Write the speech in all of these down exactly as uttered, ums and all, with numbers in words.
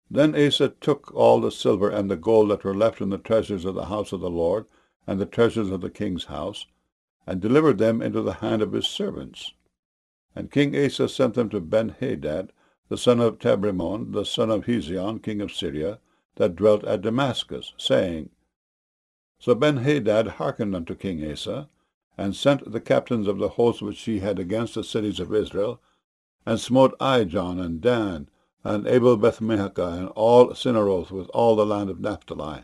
Then Asa took all the silver and the gold that were left in the treasures of the house of the Lord, and the treasures of the king's house, and delivered them into the hand of his servants. And King Asa sent them to Ben-Hadad, the son of Tabrimon, the son of Hezion, king of Syria, that dwelt at Damascus, saying, So Ben-Hadad hearkened unto King Asa, and sent the captains of the host which he had against the cities of Israel, and smote Ijon and Dan, and Abel-Beth-Maachah, and all Cinneroth, with all the land of Naphtali.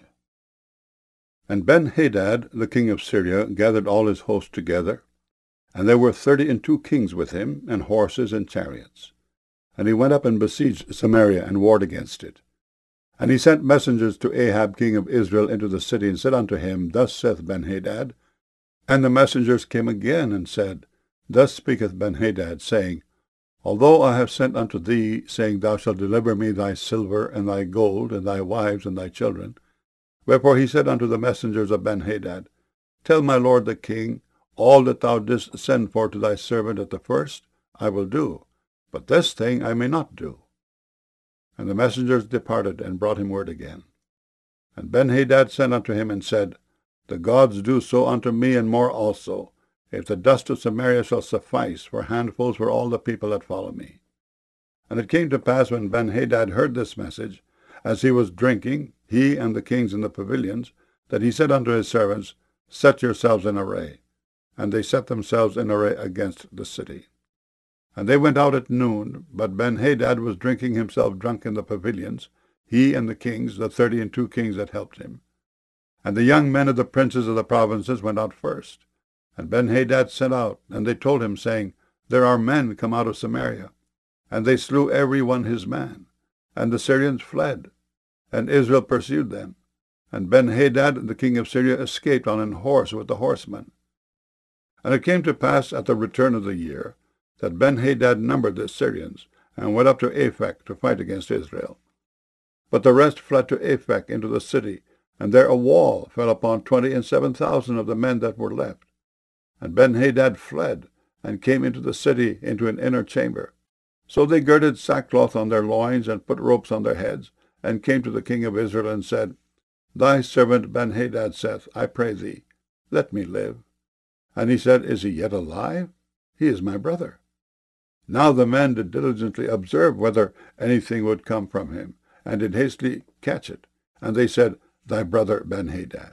And Ben-Hadad, the king of Syria, gathered all his host together, and there were thirty and two kings with him, and horses and chariots. And he went up and besieged Samaria, and warred against it. And he sent messengers to Ahab king of Israel into the city, and said unto him, Thus saith Ben-Hadad. And the messengers came again, and said, Thus speaketh Ben-Hadad, saying, Although I have sent unto thee, saying, Thou shalt deliver me thy silver, and thy gold, and thy wives, and thy children. Wherefore he said unto the messengers of Ben-Hadad, Tell my lord the king, all that thou didst send for to thy servant at the first, I will do, but this thing I may not do. And the messengers departed, and brought him word again. And Ben-Hadad sent unto him, and said, The gods do so unto me, and more also, if the dust of Samaria shall suffice for handfuls for all the people that follow me. And it came to pass, when Ben-Hadad heard this message, as he was drinking, he and the kings in the pavilions, that he said unto his servants, Set yourselves in array. And they set themselves in array against the city. And they went out at noon, but Ben-Hadad was drinking himself drunk in the pavilions, he and the kings, the thirty and two kings that helped him. And the young men of the princes of the provinces went out first. And Ben-Hadad sent out, and they told him, saying, There are men come out of Samaria. And they slew every one his man. And the Syrians fled, and Israel pursued them. And Ben-Hadad the king of Syria escaped on an horse with the horsemen. And it came to pass at the return of the year, that Ben-Hadad numbered the Syrians, and went up to Aphek to fight against Israel. But the rest fled to Aphek into the city, and there a wall fell upon twenty and seven thousand of the men that were left. And Ben-Hadad fled, and came into the city into an inner chamber. So they girded sackcloth on their loins, and put ropes on their heads, and came to the king of Israel, and said, Thy servant Ben-Hadad saith, I pray thee, let me live. And he said, Is he yet alive? He is my brother. Now the men did diligently observe whether anything would come from him, and did hastily catch it. And they said, Thy brother Ben-Hadad.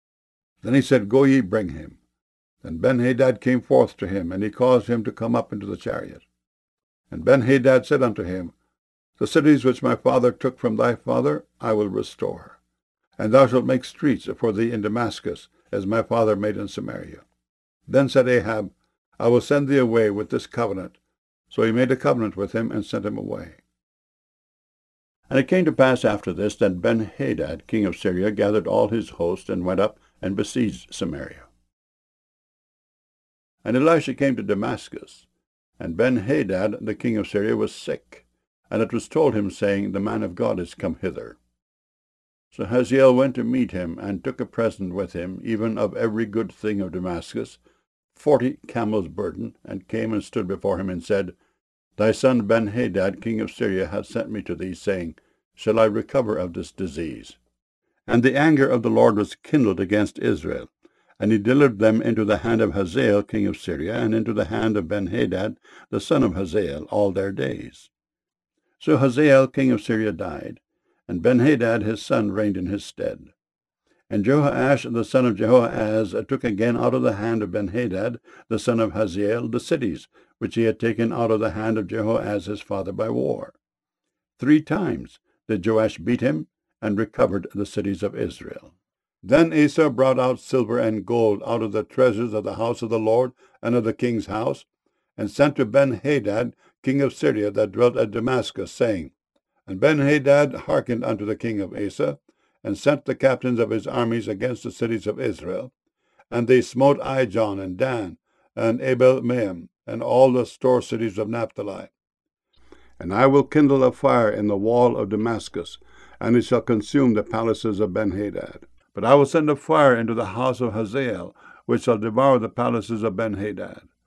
Then he said, Go ye, bring him. Then Ben-Hadad came forth to him, and he caused him to come up into the chariot. And Ben-Hadad said unto him, The cities which my father took from thy father I will restore, and thou shalt make streets for thee in Damascus, as my father made in Samaria. Then said Ahab, I will send thee away with this covenant. So he made a covenant with him, and sent him away. And it came to pass after this, that Ben-Hadad king of Syria gathered all his host, and went up and besieged Samaria. And Elisha came to Damascus, and Ben-Hadad the king of Syria was sick, and it was told him, saying, The man of God is come hither. So Hazael went to meet him, and took a present with him, even of every good thing of Damascus, forty camels' burden, and came and stood before him, and said, Thy son Ben-Hadad king of Syria hath sent me to thee, saying, Shall I recover of this disease? And the anger of the Lord was kindled against Israel, and he delivered them into the hand of Hazael king of Syria, and into the hand of Ben-Hadad the son of Hazael all their days. So Hazael king of Syria died, and Ben-Hadad his son reigned in his stead. And Jehoash the son of Jehoahaz took again out of the hand of Ben-Hadad the son of Hazael the cities, which he had taken out of the hand of Jehoahaz his father by war. Three times did Joash beat him, and recovered the cities of Israel. Then Asa brought out silver and gold out of the treasures of the house of the Lord and of the king's house, and sent to Ben-Hadad king of Syria that dwelt at Damascus, saying, And Ben-Hadad hearkened unto the king of Asa, and sent the captains of his armies against the cities of Israel. And they smote Ijon and Dan, and Abel-Maim, and all the store cities of Naphtali. And I will kindle a fire in the wall of Damascus, and it shall consume the palaces of Ben-Hadad. But I will send a fire into the house of Hazael, which shall devour the palaces of Ben-Hadad.